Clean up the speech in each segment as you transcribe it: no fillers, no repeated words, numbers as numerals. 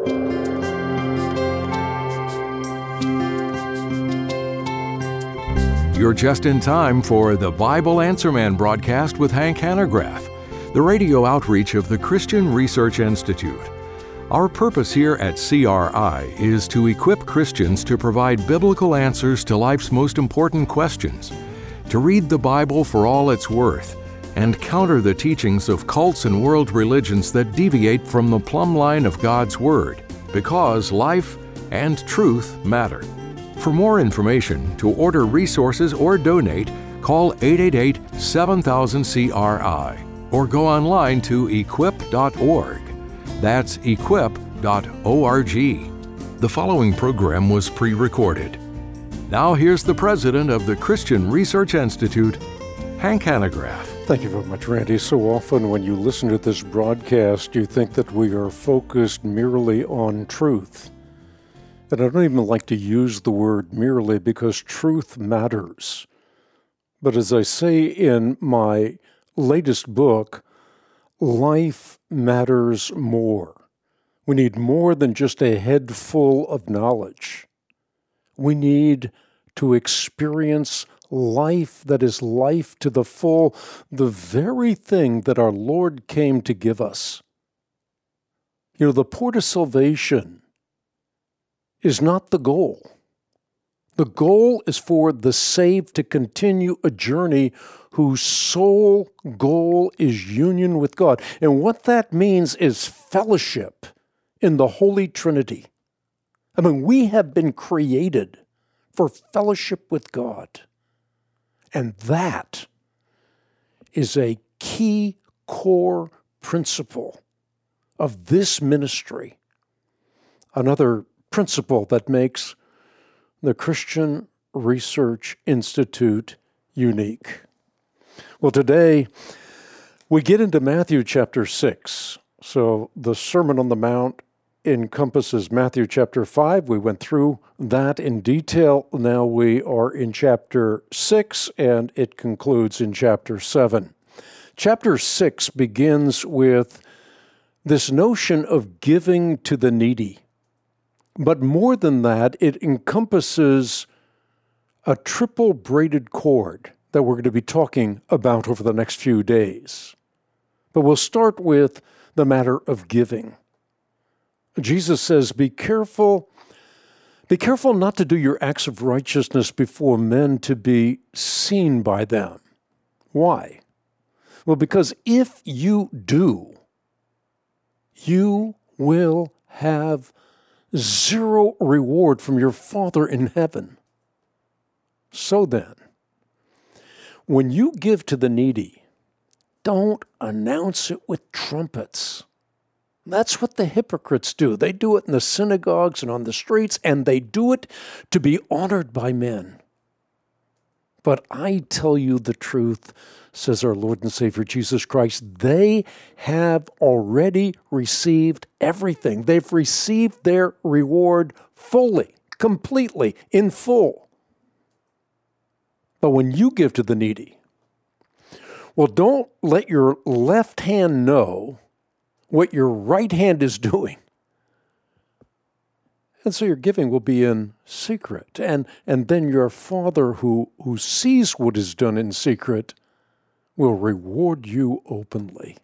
You're just in time for the Bible Answer Man broadcast with Hank Hanegraaff, the radio outreach of the Christian Research Institute. Our purpose here at CRI is to equip Christians to provide biblical answers to life's most important questions, to read the Bible for all it's worth, and counter the teachings of cults and world religions that deviate from the plumb line of God's Word, because life and truth matter. For more information, to order resources or donate, call 888-7000-CRI or go online to equip.org. That's equip.org. The following program was pre-recorded. Now here's the president of the Christian Research Institute, Hank Hanegraaff. Thank you very much, Randy. So often when you listen to this broadcast, you think that we are focused merely on truth. And I don't even like to use the word merely because truth matters. But as I say in my latest book, life matters more. We need more than just a head full of knowledge. We need to experience life that is life to the full, the very thing that our Lord came to give us. You know, the port of salvation is not the goal. The goal is for the saved to continue a journey whose sole goal is union with God. And what that means is fellowship in the Holy Trinity. I mean, we have been created for fellowship with God. And that is a key core principle of this ministry. Another principle that makes the Christian Research Institute unique. Well, today we get into Matthew chapter 6. So the Sermon on the Mount encompasses Matthew chapter 5. We went through that in detail. Now we are in chapter 6, and it concludes in chapter 7. Chapter 6 begins with this notion of giving to the needy. But more than that, it encompasses a triple braided cord that we're going to be talking about over the next few days. But we'll start with the matter of giving. Jesus says, be careful not to do your acts of righteousness before men to be seen by them. Why? Well, because if you do, you will have zero reward from your Father in heaven. So then, when you give to the needy, don't announce it with trumpets. That's what the hypocrites do. They do it in the synagogues and on the streets, and they do it to be honored by men. But I tell you the truth, says our Lord and Savior Jesus Christ, they have already received everything. They've received their reward fully, completely, in full. But when you give to the needy, well, don't let your left hand know what your right hand is doing. And so your giving will be in secret. And then your Father who sees what is done in secret will reward you openly.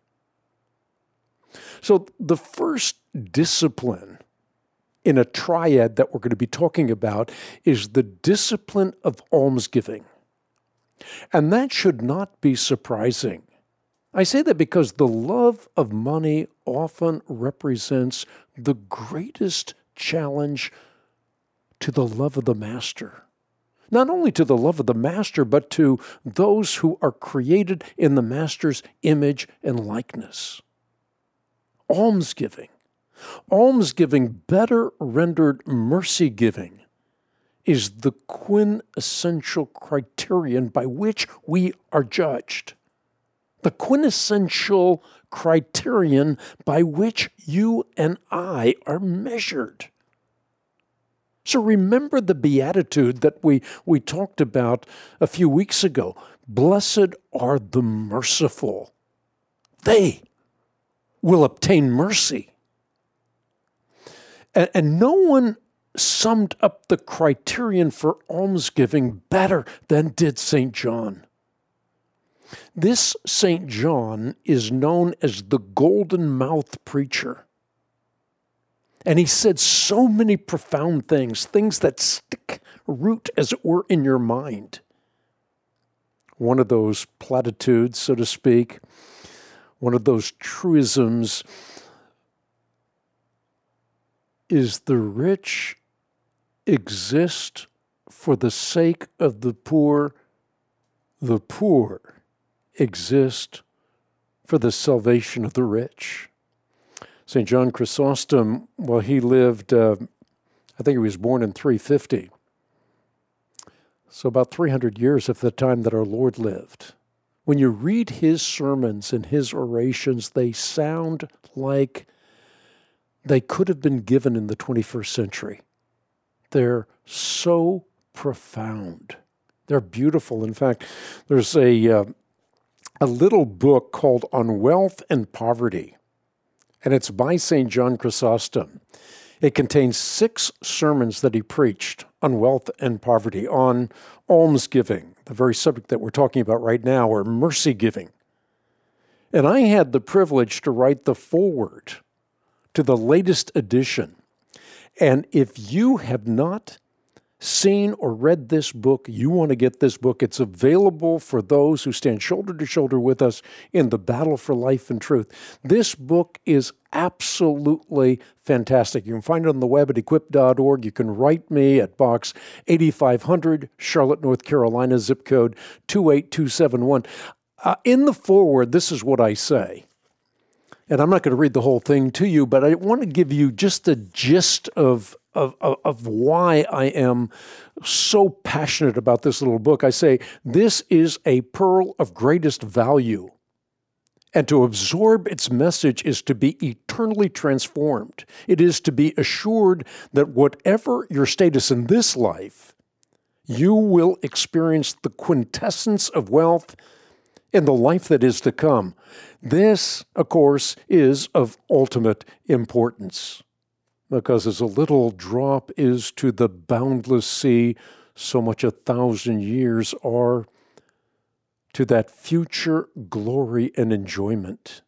So the first discipline in a triad that we're going to be talking about is the discipline of almsgiving. And that should not be surprising. I say that because the love of money often represents the greatest challenge to the love of the master. Not only to the love of the master, but to those who are created in the master's image and likeness. Almsgiving. Almsgiving, better rendered mercy giving, is the quintessential criterion by which we are judged. The quintessential criterion by which you and I are measured. So remember the beatitude that we talked about a few weeks ago. Blessed are the merciful. They will obtain mercy. And no one summed up the criterion for almsgiving better than did St. John. This St. John is known as the golden-mouthed preacher. And he said so many profound things that stick root, as it were, in your mind. One of those platitudes, so to speak, one of those truisms is the rich exist for the sake of the poor exist for the salvation of the rich. St. John Chrysostom, well, he lived, I think he was born in 350. So about 300 years of the time that our Lord lived. When you read his sermons and his orations, they sound like they could have been given in the 21st century. They're so profound. They're beautiful. In fact, there's a little book called On Wealth and Poverty, and it's by St. John Chrysostom. It contains 6 sermons that he preached on wealth and poverty, on almsgiving, the very subject that we're talking about right now, or mercy giving. And I had the privilege to write the foreword to the latest edition. And if you have not seen or read this book, you want to get this book. It's available for those who stand shoulder to shoulder with us in the battle for life and truth. This book is absolutely fantastic. You can find it on the web at equip.org. You can write me at Box 8500, Charlotte, North Carolina, zip code 28271. In the foreword, this is what I say. And I'm not going to read the whole thing to you, but I want to give you just the gist of why I am so passionate about this little book. I say, this is a pearl of greatest value. And to absorb its message is to be eternally transformed. It is to be assured that whatever your status in this life, you will experience the quintessence of wealth in the life that is to come. This, of course, is of ultimate importance, because as a little drop is to the boundless sea, so much 1,000 years are to that future glory and enjoyment.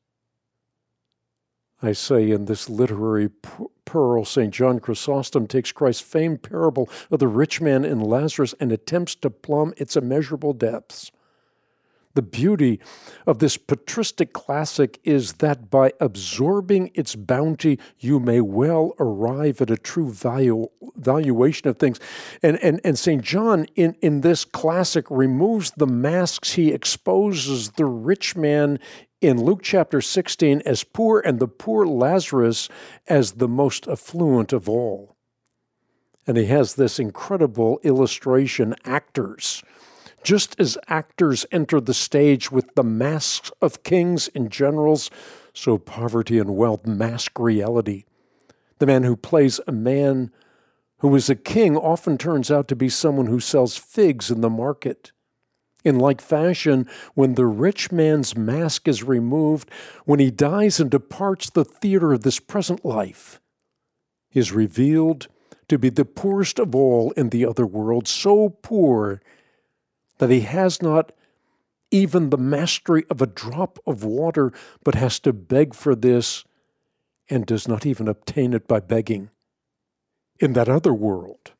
I say in this literary pearl, St. John Chrysostom takes Christ's famed parable of the rich man and Lazarus and attempts to plumb its immeasurable depths. The beauty of this patristic classic is that by absorbing its bounty, you may well arrive at a true valuation of things. And St. John, in this classic, removes the masks. He exposes the rich man in Luke chapter 16 as poor, and the poor Lazarus as the most affluent of all. And he has this incredible illustration, actors. Just as actors enter the stage with the masks of kings and generals, so poverty and wealth mask reality. The man who plays a man who is a king often turns out to be someone who sells figs in the market. In like fashion, when the rich man's mask is removed, when he dies and departs the theater of this present life, he is revealed to be the poorest of all in the other world, so poor that he has not even the mastery of a drop of water, but has to beg for this and does not even obtain it by begging. In that other world,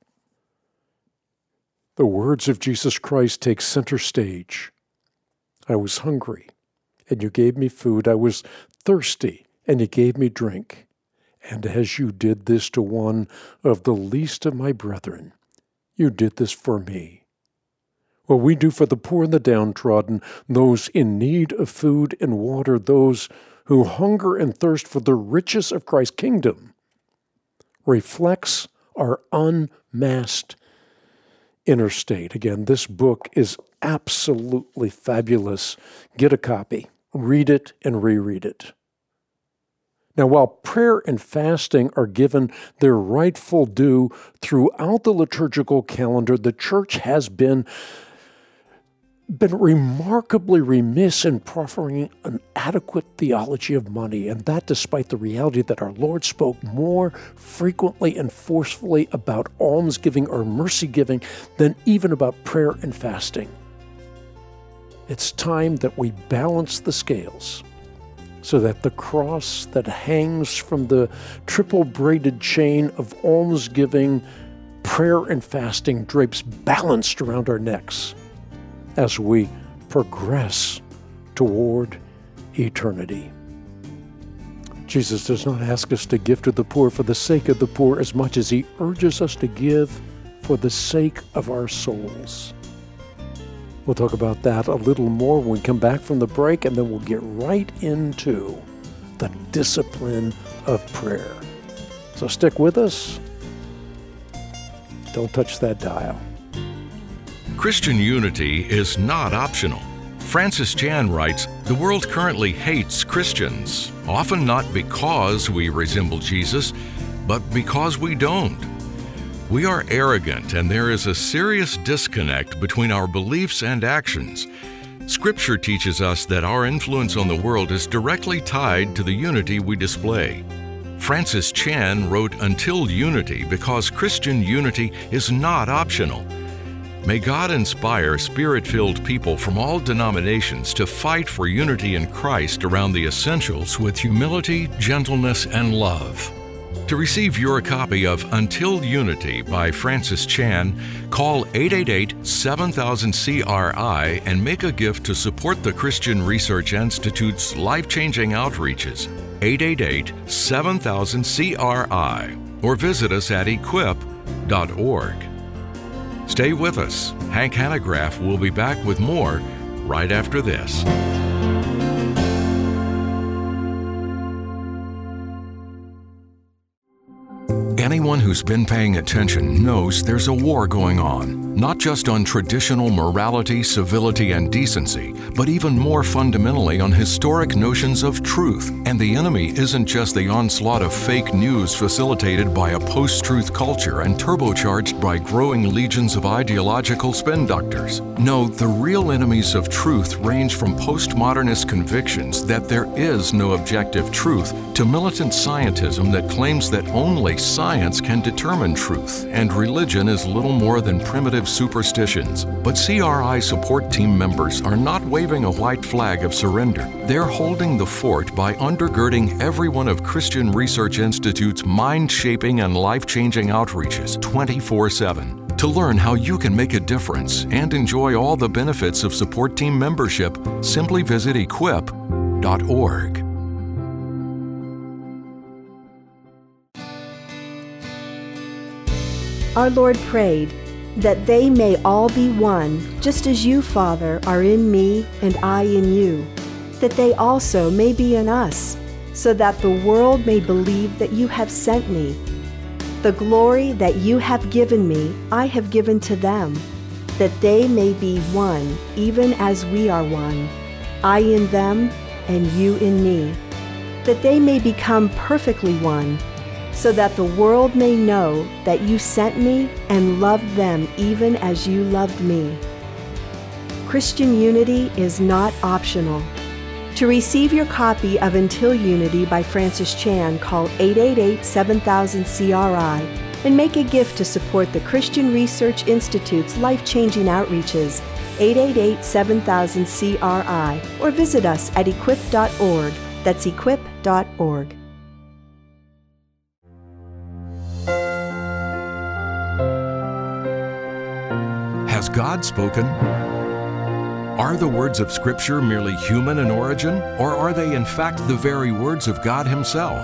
the words of Jesus Christ take center stage. I was hungry, and you gave me food. I was thirsty, and you gave me drink. And as you did this to one of the least of my brethren, you did this for me. What we do for the poor and the downtrodden, those in need of food and water, those who hunger and thirst for the riches of Christ's kingdom, reflects our unmasked inner state. Again, this book is absolutely fabulous. Get a copy, read it, and reread it. Now, while prayer and fasting are given their rightful due throughout the liturgical calendar, the Church has been been remarkably remiss in proffering an adequate theology of money, and that despite the reality that our Lord spoke more frequently and forcefully about almsgiving or mercy giving than even about prayer and fasting. It's time that we balance the scales so that the cross that hangs from the triple braided chain of almsgiving, prayer, and fasting drapes balanced around our necks as we progress toward eternity. Jesus does not ask us to give to the poor for the sake of the poor as much as he urges us to give for the sake of our souls. We'll talk about that a little more when we come back from the break, and then we'll get right into the discipline of prayer. So stick with us. Don't touch that dial. Christian unity is not optional. Francis Chan writes, "The world currently hates Christians, often not because we resemble Jesus, but because we don't. We are arrogant, and there is a serious disconnect between our beliefs and actions. Scripture teaches us that our influence on the world is directly tied to the unity we display." Francis Chan wrote, "Until unity, because Christian unity is not optional." May God inspire Spirit-filled people from all denominations to fight for unity in Christ around the essentials with humility, gentleness, and love. To receive your copy of Until Unity by Francis Chan, call 888-7000-CRI and make a gift to support the Christian Research Institute's life-changing outreaches, 888-7000-CRI, or visit us at equip.org. Stay with us. Hank Hanegraaff will be back with more right after this. Anyone who's been paying attention knows there's a war going on, not just on traditional morality, civility, and decency, but even more fundamentally on historic notions of truth. And the enemy isn't just the onslaught of fake news facilitated by a post-truth culture and turbocharged by growing legions of ideological spin doctors. No, the real enemies of truth range from postmodernist convictions that there is no objective truth to militant scientism that claims that only science can determine truth, and religion is little more than primitive superstitions. But CRI support team members are not waving a white flag of surrender. They're holding the fort by undergirding every one of Christian Research Institute's mind-shaping and life-changing outreaches 24/7. To learn how you can make a difference and enjoy all the benefits of support team membership, simply visit equip.org. Our Lord prayed that they may all be one, just as you, Father, are in me and I in you, that they also may be in us, so that the world may believe that you have sent me. The glory that you have given me, I have given to them, that they may be one, even as we are one, I in them and you in me, that they may become perfectly one, so that the world may know that you sent me and loved them even as you loved me. Christian unity is not optional. To receive your copy of Until Unity by Francis Chan, call 888-7000-CRI and make a gift to support the Christian Research Institute's life-changing outreaches, 888-7000-CRI, or visit us at equip.org. That's equip.org. Has God spoken? Are the words of Scripture merely human in origin, or are they in fact the very words of God Himself?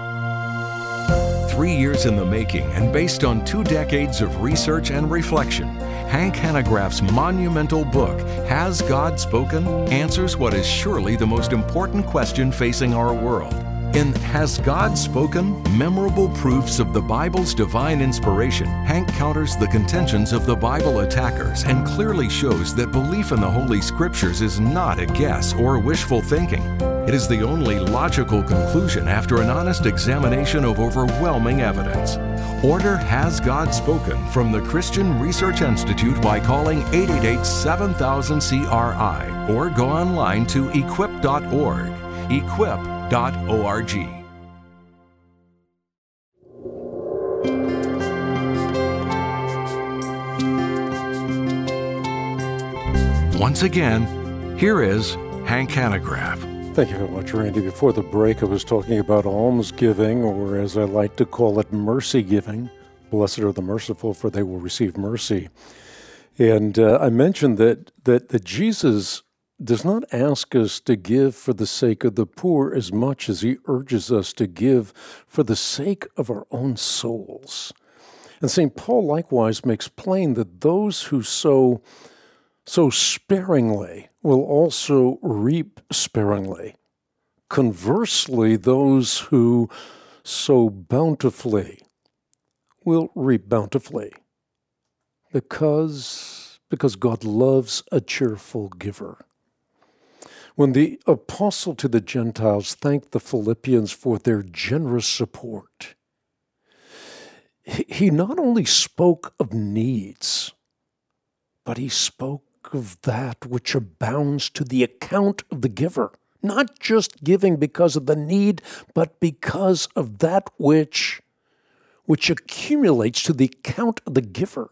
3 years in the making and based on 2 decades of research and reflection, Hank Hanegraaff's monumental book, Has God Spoken?, answers what is surely the most important question facing our world. In Has God Spoken? Memorable Proofs of the Bible's Divine Inspiration, Hank counters the contentions of the Bible attackers and clearly shows that belief in the Holy Scriptures is not a guess or wishful thinking. It is the only logical conclusion after an honest examination of overwhelming evidence. Order Has God Spoken from the Christian Research Institute by calling 888-7000-CRI or go online to equip.org. equip.org. Once again, here is Hank Hanegraaff. Thank you very much, Randy. Before the break, I was talking about almsgiving, or as I like to call it, mercy giving. Blessed are the merciful, for they will receive mercy. And I mentioned that Jesus does not ask us to give for the sake of the poor as much as he urges us to give for the sake of our own souls. And St. Paul likewise makes plain that those who sow sparingly will also reap sparingly. Conversely, those who sow bountifully will reap bountifully, because God loves a cheerful giver. When the apostle to the Gentiles thanked the Philippians for their generous support, he not only spoke of needs, but he spoke of that which abounds to the account of the giver. Not just giving because of the need, but because of that which accumulates to the account of the giver.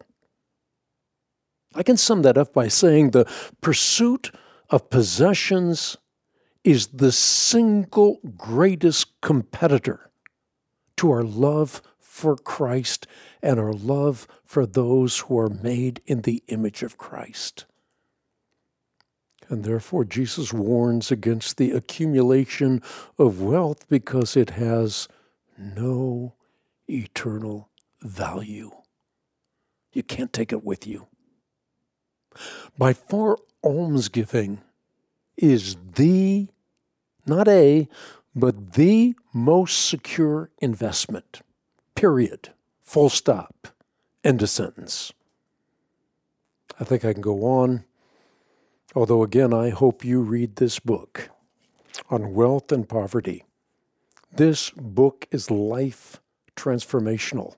I can sum that up by saying the pursuit of possessions is the single greatest competitor to our love for Christ and our love for those who are made in the image of Christ. And therefore, Jesus warns against the accumulation of wealth because it has no eternal value. You can't take it with you. By far, almsgiving is not the most secure investment. Period. Full stop. End of sentence. I think I can go on. Although, again, I hope you read this book on wealth and poverty. This book is life transformational.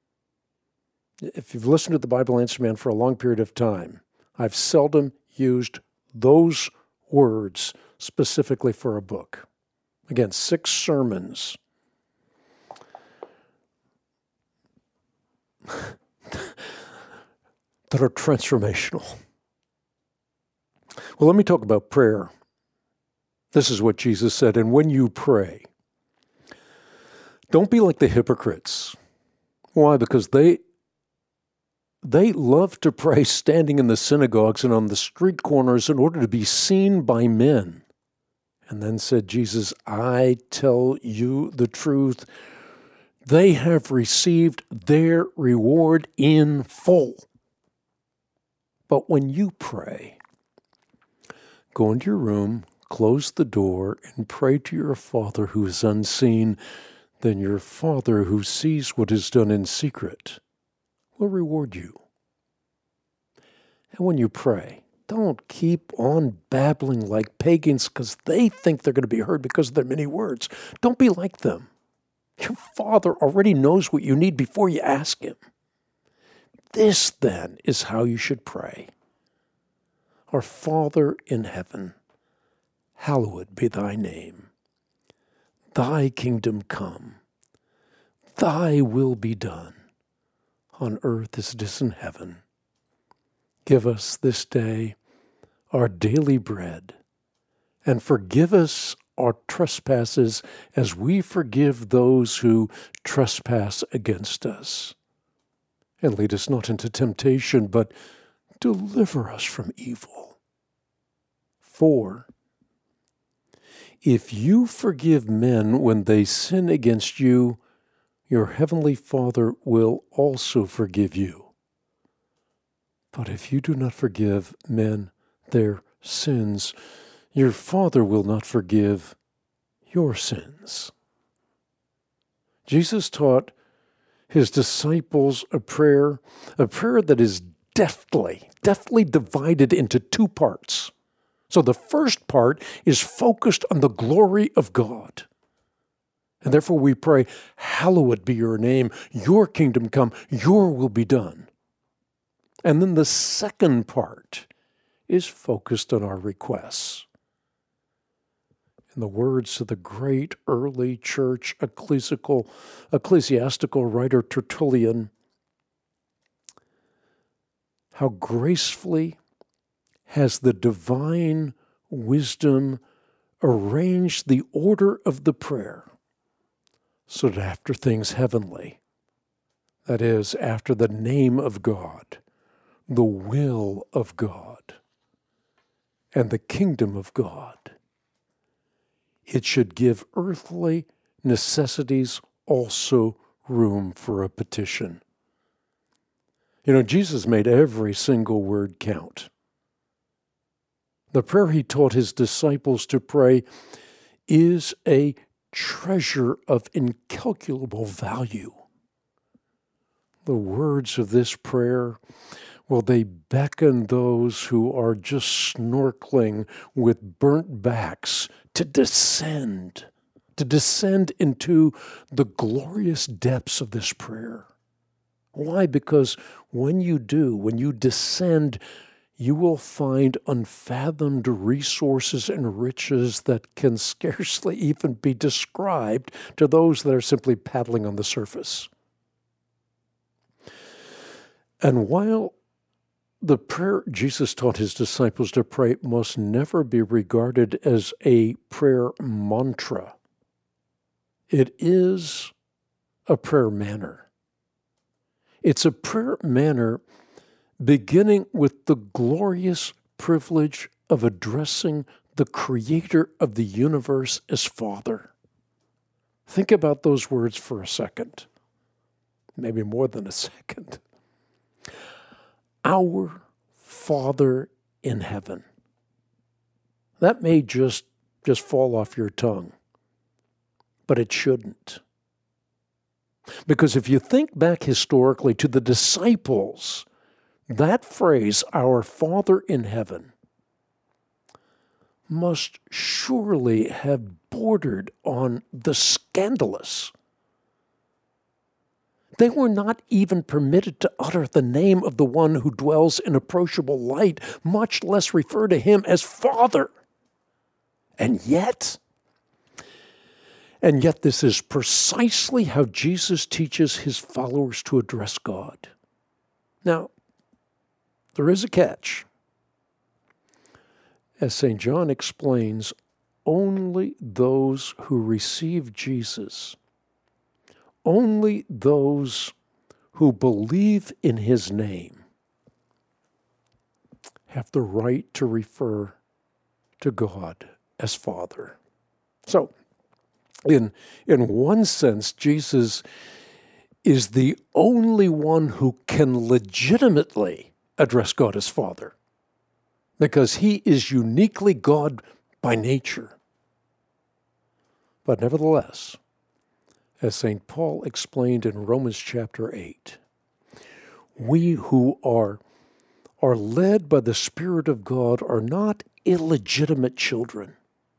If you've listened to the Bible Answer Man for a long period of time, I've seldom used those words specifically for a book. Again, 6 sermons that are transformational. Well, let me talk about prayer. This is what Jesus said, and when you pray, don't be like the hypocrites. Why? Because they love to pray standing in the synagogues and on the street corners in order to be seen by men. And then said Jesus, I tell you the truth, they have received their reward in full. But when you pray, go into your room, close the door, and pray to your Father who is unseen. Then your Father who sees what is done in secret will reward you. And when you pray, don't keep on babbling like pagans because they think they're going to be heard because of their many words. Don't be like them. Your Father already knows what you need before you ask Him. This, then, is how you should pray. Our Father in heaven, hallowed be thy name. Thy kingdom come. Thy will be done, on earth as it is in heaven. Give us this day our daily bread, and forgive us our trespasses as we forgive those who trespass against us. And lead us not into temptation, but deliver us from evil. 4. If you forgive men when they sin against you, your heavenly Father will also forgive you. But if you do not forgive men their sins, your Father will not forgive your sins. Jesus taught his disciples a prayer that is deftly divided into 2 parts. So the first part is focused on the glory of God. And therefore we pray, hallowed be your name, your kingdom come, your will be done. And then the second part is focused on our requests. In the words of the great early church ecclesiastical writer Tertullian, how gracefully has the divine wisdom arranged the order of the prayer, so that after things heavenly, that is, after the name of God, the will of God, and the kingdom of God, it should give earthly necessities also room for a petition. You know, Jesus made every single word count. The prayer he taught his disciples to pray is a treasure of incalculable value. The words of this prayer, well, they beckon those who are just snorkeling with burnt backs to descend into the glorious depths of this prayer. Why? Because when you descend, you will find unfathomed resources and riches that can scarcely even be described to those that are simply paddling on the surface. And while the prayer Jesus taught his disciples to pray must never be regarded as a prayer mantra, it is a prayer manner. It's a prayer manner beginning with the glorious privilege of addressing the Creator of the universe as Father. Think about those words for a second, maybe more than a second. Our Father in heaven. That may just fall off your tongue, but it shouldn't. Because if you think back historically to the disciples, that phrase, our Father in heaven, must surely have bordered on the scandalous. They were not even permitted to utter the name of the one who dwells in approachable light, much less refer to him as Father. And yet this is precisely how Jesus teaches his followers to address God. Now, there is a catch. As St. John explains, only those who receive Jesus, only those who believe in his name, have the right to refer to God as Father. So, in one sense, Jesus is the only one who can legitimately address God as Father, because he is uniquely God by nature. But nevertheless, as St. Paul explained in Romans chapter 8, we who are led by the Spirit of God are not illegitimate children.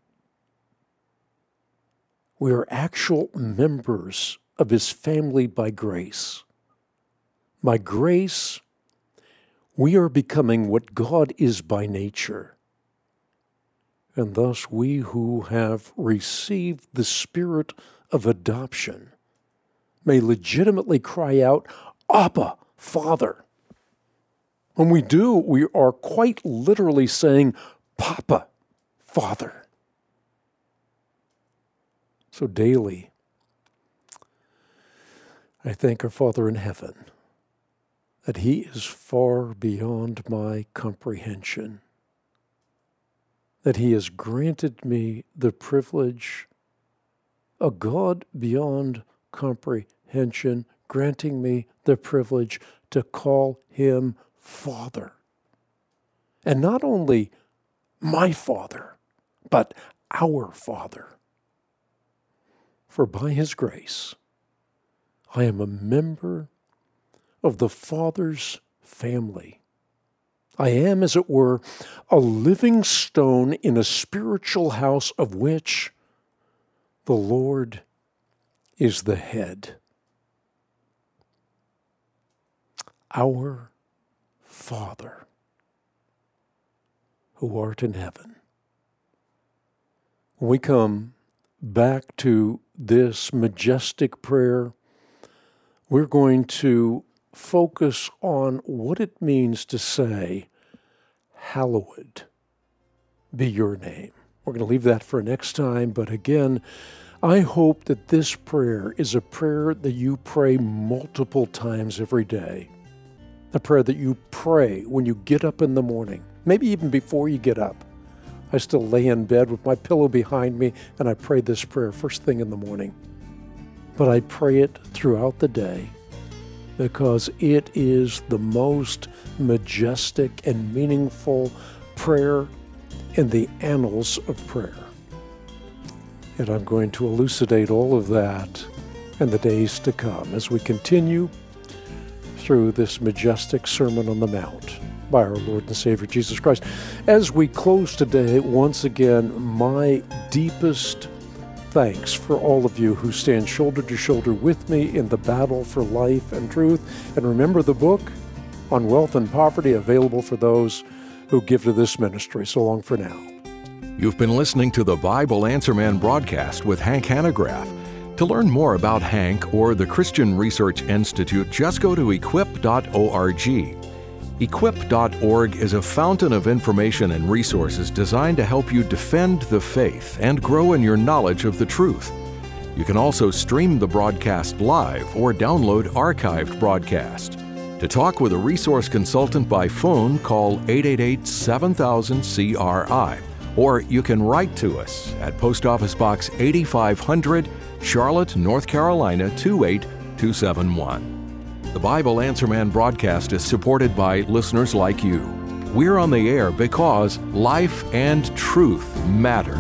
We are actual members of his family by grace. By grace, we are becoming what God is by nature. And thus we who have received the Spirit of adoption may legitimately cry out, Abba, Father. When we do, we are quite literally saying, Papa, Father. So daily, I thank our Father in heaven that he is far beyond my comprehension, that he has granted me the privilege, a God beyond comprehension, granting me the privilege to call him Father. And not only my Father, but our Father. For by his grace, I am a member of the Father's family. I am, as it were, a living stone in a spiritual house of which the Lord is the head. Our Father, who art in heaven. When we come back to this majestic prayer, we're going to focus on what it means to say, hallowed be your name. We're going to leave that for next time, but again, I hope that this prayer is a prayer that you pray multiple times every day. A prayer that you pray when you get up in the morning, maybe even before you get up. I still lay in bed with my pillow behind me and I pray this prayer first thing in the morning. But I pray it throughout the day because it is the most majestic and meaningful prayer in the annals of prayer. And I'm going to elucidate all of that in the days to come as we continue through this majestic Sermon on the Mount by our Lord and Savior Jesus Christ. As we close today, once again, my deepest thanks for all of you who stand shoulder to shoulder with me in the battle for life and truth. And remember the book on wealth and poverty available for those who give to this ministry. So long for now. You've been listening to the Bible Answer Man broadcast with Hank Hanegraaff. To learn more about Hank or the Christian Research Institute, just go to equip.org. Equip.org is a fountain of information and resources designed to help you defend the faith and grow in your knowledge of the truth. You can also stream the broadcast live or download archived broadcast. To talk with a resource consultant by phone, call 888-7000-CRI, or you can write to us at Post Office Box 8500, Charlotte, North Carolina 28271. The Bible Answer Man broadcast is supported by listeners like you. We're on the air because life and truth matter.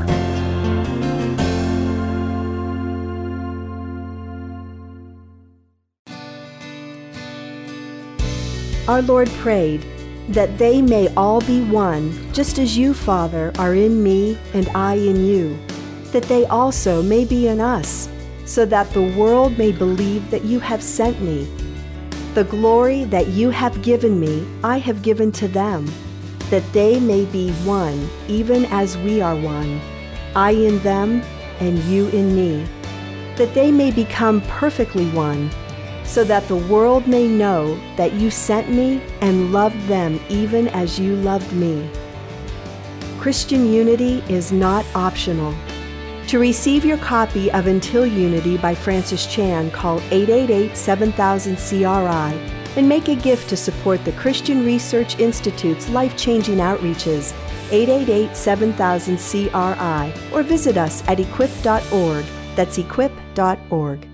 Our Lord prayed that they may all be one, just as you, Father, are in me and I in you, that they also may be in us, so that the world may believe that you have sent me. The glory that you have given me, I have given to them, that they may be one, even as we are one, I in them and you in me, that they may become perfectly one, so that the world may know that you sent me and loved them even as you loved me. Christian unity is not optional. To receive your copy of Until Unity by Francis Chan, call 888-7000-CRI and make a gift to support the Christian Research Institute's life-changing outreaches, 888-7000-CRI, or visit us at equip.org. That's equip.org.